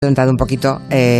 Adelantado un poquito,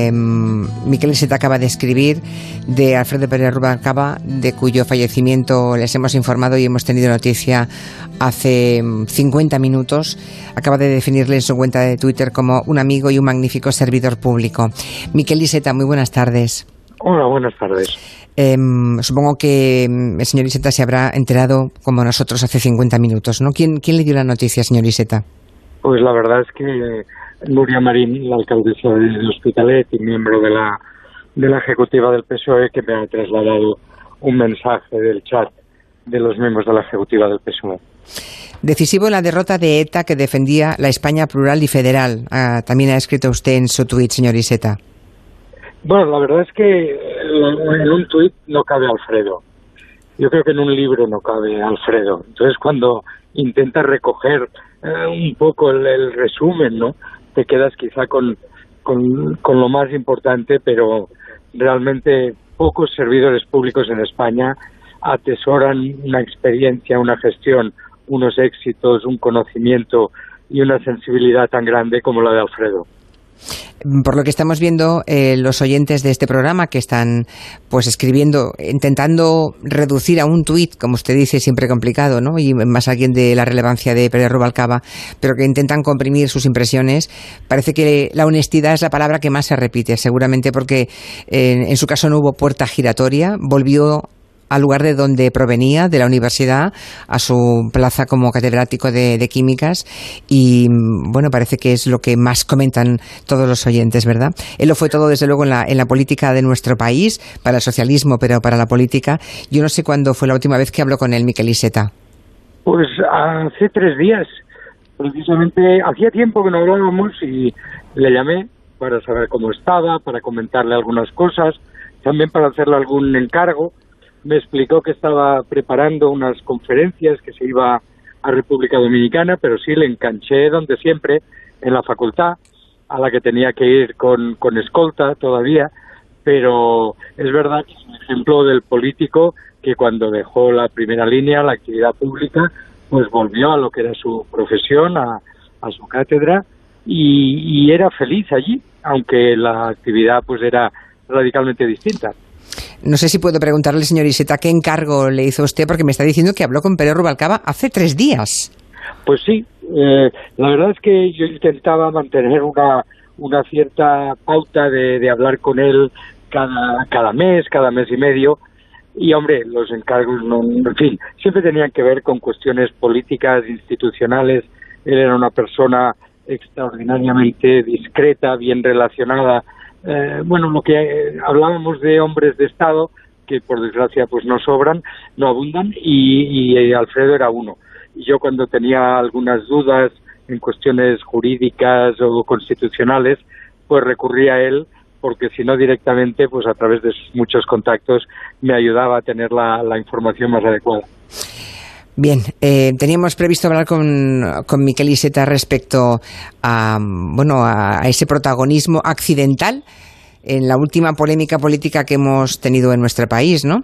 Miquel Iceta acaba de escribir de Alfredo Pérez Rubalcaba, de cuyo fallecimiento les hemos informado y hemos tenido noticia hace 50 minutos. Acaba de definirle en su cuenta de Twitter como un amigo y un magnífico servidor público. Miquel Iceta, muy buenas tardes. Hola, buenas tardes. Supongo que el señor Iceta se habrá enterado como nosotros hace 50 minutos, ¿no? ¿Quién le dio la noticia, señor Iceta? Pues la verdad es que Núria Marín, la alcaldesa de Hospitalet y miembro de la ejecutiva del PSOE, que me ha trasladado un mensaje del chat de los miembros de la ejecutiva del PSOE. Decisivo la derrota de ETA, que defendía la España plural y federal. También ha escrito usted en su tuit, señor Iceta. Bueno, la verdad es que en un tuit no cabe Alfredo. Yo creo que en un libro no cabe Alfredo. Entonces, cuando intentas recoger un poco el resumen, ¿no?, te quedas quizá con lo más importante, pero realmente pocos servidores públicos en España atesoran una experiencia, una gestión, unos éxitos, un conocimiento y una sensibilidad tan grande como la de Alfredo. Por lo que estamos viendo, los oyentes de este programa que están pues escribiendo, intentando reducir a un tuit, como usted dice, siempre complicado, ¿no? Y más alguien de la relevancia de Pérez Rubalcaba, pero que intentan comprimir sus impresiones. Parece que la honestidad es la palabra que más se repite, seguramente porque en su caso no hubo puerta giratoria, volvió al lugar de donde provenía, de la universidad, a su plaza como catedrático de químicas, y bueno, parece que es lo que más comentan todos los oyentes, ¿verdad? Él lo fue todo, desde luego, en la política de nuestro país, para el socialismo, pero para la política. Yo no sé cuándo fue la última vez que habló con él, Miquel Iceta. Pues hace 3 días, precisamente. Hacía tiempo que no hablábamos y le llamé para saber cómo estaba, para comentarle algunas cosas, también para hacerle algún encargo. Me explicó que estaba preparando unas conferencias, que se iba a República Dominicana, pero sí le enganché donde siempre, en la facultad, a la que tenía que ir con escolta todavía, pero es verdad que es un ejemplo del político que cuando dejó la primera línea, la actividad pública, pues volvió a lo que era su profesión, a su cátedra, y era feliz allí, aunque la actividad pues era radicalmente distinta. No sé si puedo preguntarle, señor Iceta, ¿qué encargo le hizo usted? Porque me está diciendo que habló con Pérez Rubalcaba hace 3 días. Pues sí, la verdad es que yo intentaba mantener una cierta pauta de hablar con él cada mes y medio, y hombre, los encargos, no, en fin, siempre tenían que ver con cuestiones políticas, institucionales. Él era una persona extraordinariamente discreta, bien relacionada. Bueno, lo que hablábamos de hombres de Estado, que por desgracia pues no sobran, no abundan, y Alfredo era uno. Y yo, cuando tenía algunas dudas en cuestiones jurídicas o constitucionales, pues recurría a él, porque si no directamente, pues a través de sus muchos contactos me ayudaba a tener la información más adecuada. Bien, teníamos previsto hablar con Miquel Iceta respecto a ese protagonismo accidental en la última polémica política que hemos tenido en nuestro país, ¿no?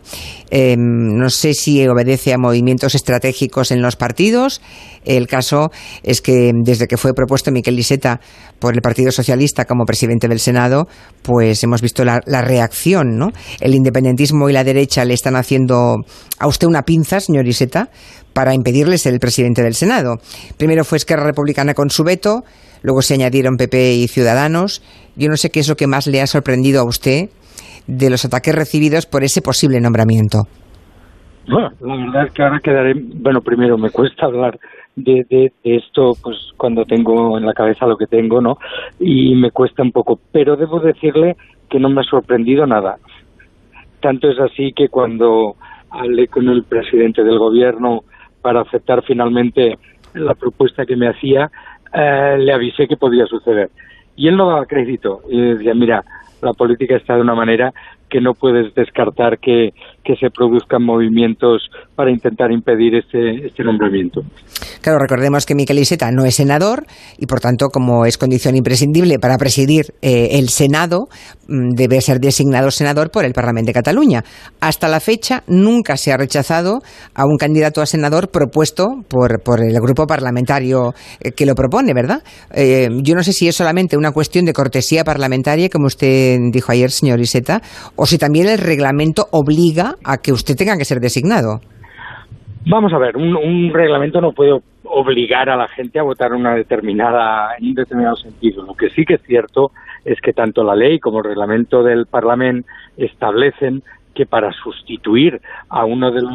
No sé si obedece a movimientos estratégicos en los partidos. El caso es que desde que fue propuesto Miquel Iceta por el Partido Socialista como presidente del Senado, pues hemos visto la reacción, ¿no? El independentismo y la derecha le están haciendo a usted una pinza, señor Iceta, para impedirle ser el presidente del Senado. Primero fue Esquerra Republicana con su veto, luego se añadieron PP y Ciudadanos. Yo no sé qué es lo que más le ha sorprendido a usted de los ataques recibidos por ese posible nombramiento. Bueno, la verdad es que ahora quedaré... Bueno, primero me cuesta hablar de esto, pues cuando tengo en la cabeza lo que tengo, ¿no? Y me cuesta un poco, pero debo decirle que no me ha sorprendido nada. Tanto es así que cuando hablé con el presidente del gobierno para aceptar finalmente la propuesta que me hacía, le avisé que podía suceder. Y él no daba crédito. Y decía, mira, la política está de una manera que no puedes descartar que se produzcan movimientos para intentar impedir este nombramiento. Claro, recordemos que Miquel Iceta no es senador y, por tanto, como es condición imprescindible para presidir el Senado, debe ser designado senador por el Parlamento de Cataluña. Hasta la fecha nunca se ha rechazado a un candidato a senador propuesto por el grupo parlamentario que lo propone, ¿verdad? Yo no sé si es solamente una cuestión de cortesía parlamentaria, como usted dijo ayer, señor Iceta, o si también el reglamento obliga a que usted tenga que ser designado. Vamos a ver, un reglamento no puede obligar a la gente a votar en un determinado sentido. Lo que sí que es cierto es que tanto la ley como el reglamento del Parlamento establecen que para sustituir a uno de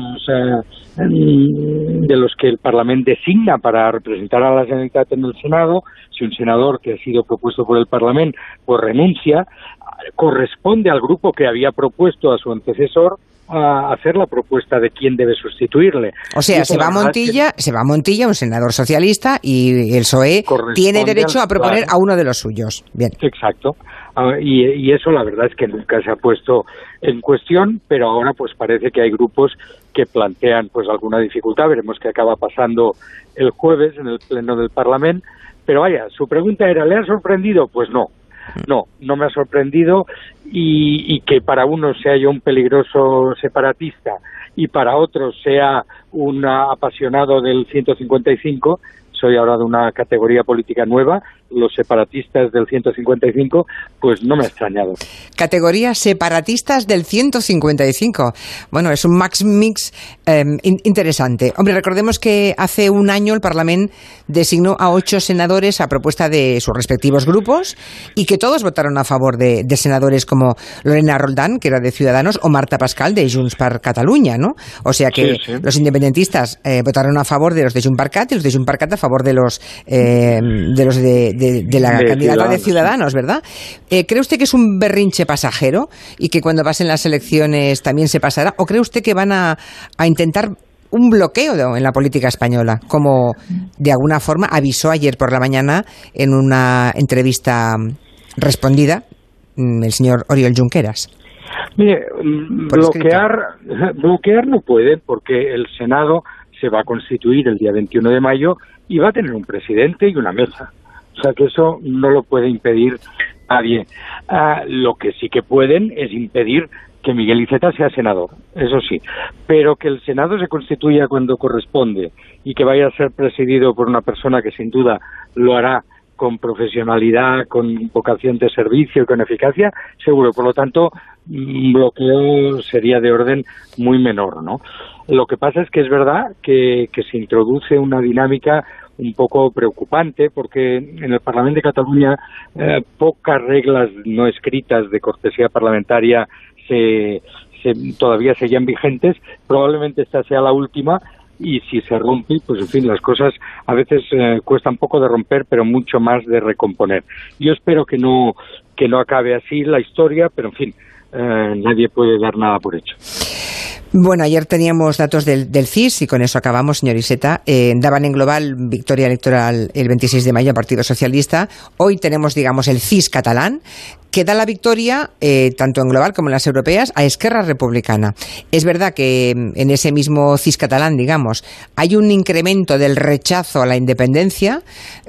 los que el Parlamento designa para representar a la Generalitat en el Senado, si un senador que ha sido propuesto por el Parlamento pues renuncia, corresponde al grupo que había propuesto a su antecesor a hacer la propuesta de quién debe sustituirle. O sea, se va a Montilla, un senador socialista, y el PSOE tiene derecho a proponer a uno de los suyos. Bien. Exacto. Y eso la verdad es que nunca se ha puesto en cuestión, pero ahora pues parece que hay grupos que plantean pues alguna dificultad. Veremos qué acaba pasando el jueves en el Pleno del Parlamento. Pero vaya, su pregunta era, ¿le ha sorprendido? Pues no. No me ha sorprendido, y que para unos sea yo un peligroso separatista y para otros sea un apasionado del 155, soy ahora de una categoría política nueva, los separatistas del 155, pues no me ha extrañado. Categoría separatistas del 155. Bueno, es un mix interesante. Hombre, recordemos que hace un año el Parlamento designó a 8 senadores a propuesta de sus respectivos grupos y que todos votaron a favor de senadores como Lorena Roldán, que era de Ciudadanos, o Marta Pascal, de Junts per Catalunya, ¿no? O sea que sí. Los independentistas votaron a favor de los de Junts per Cat y los de Junts per Cat a favor de los de la candidata de Ciudadanos, ¿verdad? ¿Cree usted que es un berrinche pasajero y que cuando pasen las elecciones también se pasará? ¿O cree usted que van a intentar un bloqueo en la política española, como de alguna forma avisó ayer por la mañana en una entrevista respondida el señor Oriol Junqueras? Mire, bloquear no puede, porque el Senado se va a constituir el día 21 de mayo y va a tener un presidente y una mesa. O sea que eso no lo puede impedir nadie. Lo que sí que pueden es impedir que Miquel Iceta sea senador, eso sí, pero que el Senado se constituya cuando corresponde y que vaya a ser presidido por una persona que sin duda lo hará con profesionalidad, con vocación de servicio y con eficacia, seguro. Por lo tanto, un bloqueo sería de orden muy menor, ¿no? Lo que pasa es que es verdad que se introduce una dinámica un poco preocupante, porque en el Parlamento de Cataluña pocas reglas no escritas de cortesía parlamentaria todavía seguían vigentes. Probablemente esta sea la última, y si se rompe, pues en fin, las cosas a veces cuestan poco de romper, pero mucho más de recomponer. Yo espero que no acabe así la historia, pero en fin, nadie puede dar nada por hecho. Bueno, ayer teníamos datos del CIS y con eso acabamos, señor Iceta. Daban en global victoria electoral el 26 de mayo al Partido Socialista. Hoy tenemos, digamos, el CIS catalán, que da la victoria, tanto en global como en las europeas, a Esquerra Republicana. Es verdad que en ese mismo CIS catalán, digamos, hay un incremento del rechazo a la independencia,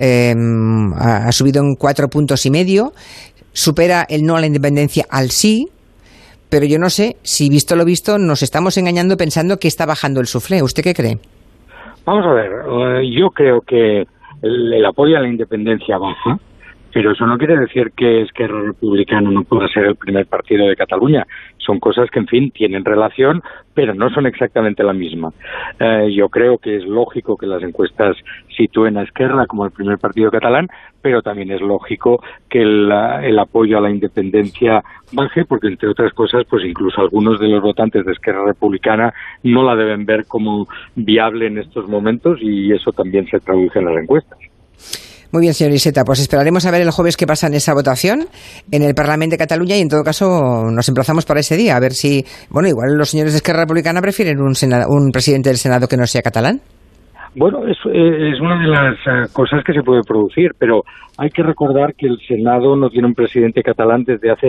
ha subido en 4,5 puntos, supera el no a la independencia al sí. Pero yo no sé si, visto lo visto, nos estamos engañando pensando que está bajando el suflé. ¿Usted qué cree? Vamos a ver, yo creo que el apoyo a la independencia baja, pero eso no quiere decir que Esquerra Republicana no pueda ser el primer partido de Cataluña. Son cosas que, en fin, tienen relación, pero no son exactamente la misma. Yo creo que es lógico que las encuestas sitúen a Esquerra como el primer partido catalán, pero también es lógico que el apoyo a la independencia baje, porque, entre otras cosas, pues incluso algunos de los votantes de Esquerra Republicana no la deben ver como viable en estos momentos, y eso también se traduce en las encuestas. Muy bien, señor Iceta, pues esperaremos a ver el jueves qué pasa en esa votación en el Parlamento de Cataluña, y en todo caso nos emplazamos para ese día, a ver si, bueno, igual los señores de Esquerra Republicana prefieren un presidente del Senado que no sea catalán. Bueno, es una de las cosas que se puede producir, pero hay que recordar que el Senado no tiene un presidente catalán desde hace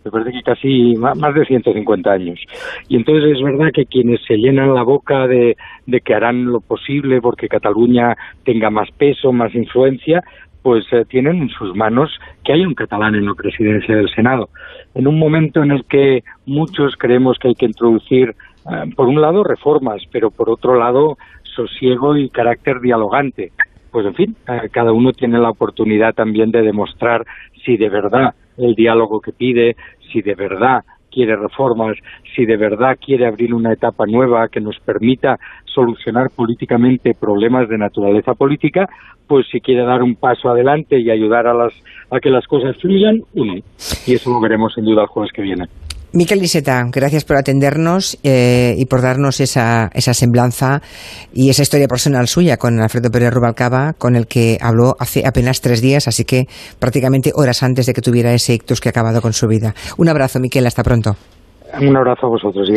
me parece que casi más de 150 años. Y entonces es verdad que quienes se llenan la boca de que harán lo posible porque Cataluña tenga más peso, más influencia, pues tienen en sus manos que haya un catalán en la presidencia del Senado. En un momento en el que muchos creemos que hay que introducir, por un lado, reformas, pero por otro lado, sosiego y carácter dialogante. Pues en fin, cada uno tiene la oportunidad también de demostrar si de verdad el diálogo que pide, si de verdad quiere reformas, si de verdad quiere abrir una etapa nueva que nos permita solucionar políticamente problemas de naturaleza política, pues si quiere dar un paso adelante y ayudar a que las cosas fluyan, uno. Y eso lo veremos sin duda el jueves que viene. Miquel Iceta, gracias por atendernos y por darnos esa semblanza y esa historia personal suya con Alfredo Pérez Rubalcaba, con el que habló hace apenas 3 días, así que prácticamente horas antes de que tuviera ese ictus que ha acabado con su vida. Un abrazo, Miquel, hasta pronto. Un abrazo a vosotros.